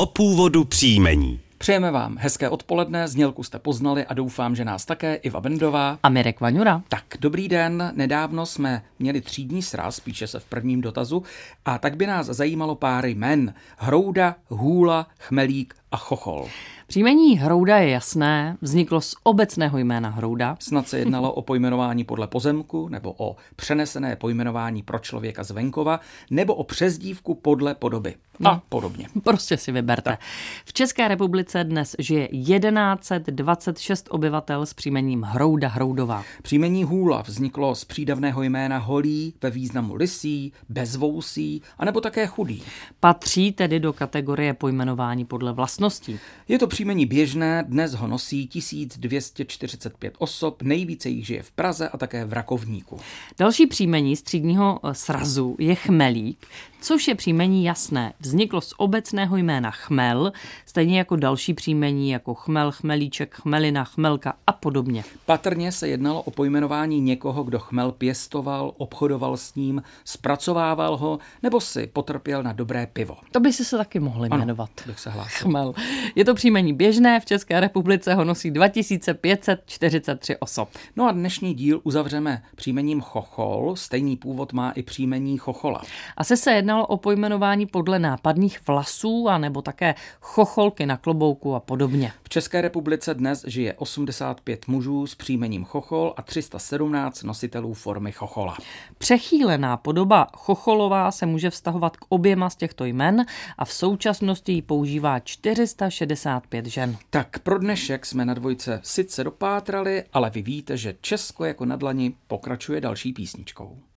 O původu příjmení. Přejeme vám hezké odpoledne, znělku jste poznali a doufám, že nás také Iva Bendová a Mirek Vaňura. Tak, dobrý den, nedávno jsme měli třídní sraz, píše se v prvním dotazu, a tak by nás zajímalo pár jmen. Hrouda, Hůla, Chmelík a Chochol. Příjmení Hrouda je jasné, vzniklo z obecného jména Hrouda. Snad se jednalo o pojmenování podle pozemku, nebo o přenesené pojmenování pro člověka z venkova, nebo o přezdívku podle podoby. A podobně. Prostě si vyberte. Tak. V České republice dnes žije 1126 obyvatel s příjmením Hrouda, Hroudová. Příjmení Hůla vzniklo z přídavného jména Holý ve významu lysý, bezvousý, anebo také chudý. Patří tedy do kategorie pojmenování podle vlastností. Je to příjmení běžné, dnes ho nosí 1245 osob, nejvíce jich žije v Praze a také v Rakovníku. Další příjmení z třídního srazu je Chmelík, což je příjmení jasné. Vzniklo z obecného jména Chmel, stejně jako další příjmení jako Chmel, Chmelíček, Chmelina, Chmelka a podobně. Patrně se jednalo o pojmenování někoho, kdo chmel pěstoval, obchodoval s ním, zpracovával ho nebo si potrpěl na dobré pivo. To by si se taky mohli jmenovat. Bych se hlásil. Chmel. Je to příjmení běžné, v České republice ho nosí 2543 osob. No a dnešní díl uzavřeme příjmením Chochol, stejný původ má i příjmení Chochola. Asi se jednalo o pojmenování podle nápadných vlasů a nebo také chocholky na klobouku a podobně. V České republice dnes žije 85 mužů s příjmením Chochol a 317 nositelů formy Chochola. Přechýlená podoba Chocholová se může vztahovat k oběma z těchto jmen a v současnosti ji používá 465 žen. Tak pro dnešek jsme na dvojce sice dopátrali, ale vy víte, že Česko jako na dlani pokračuje další písničkou.